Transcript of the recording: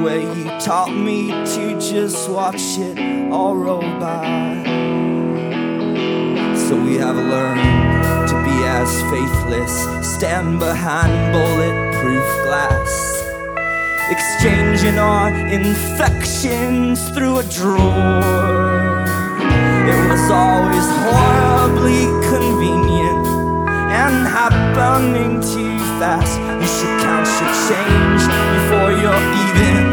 where you taught me to just watch it all roll by. So we have learned to be as faithless, stand behind bulletproof glass, exchanging our infections through a drawer. It was always horribly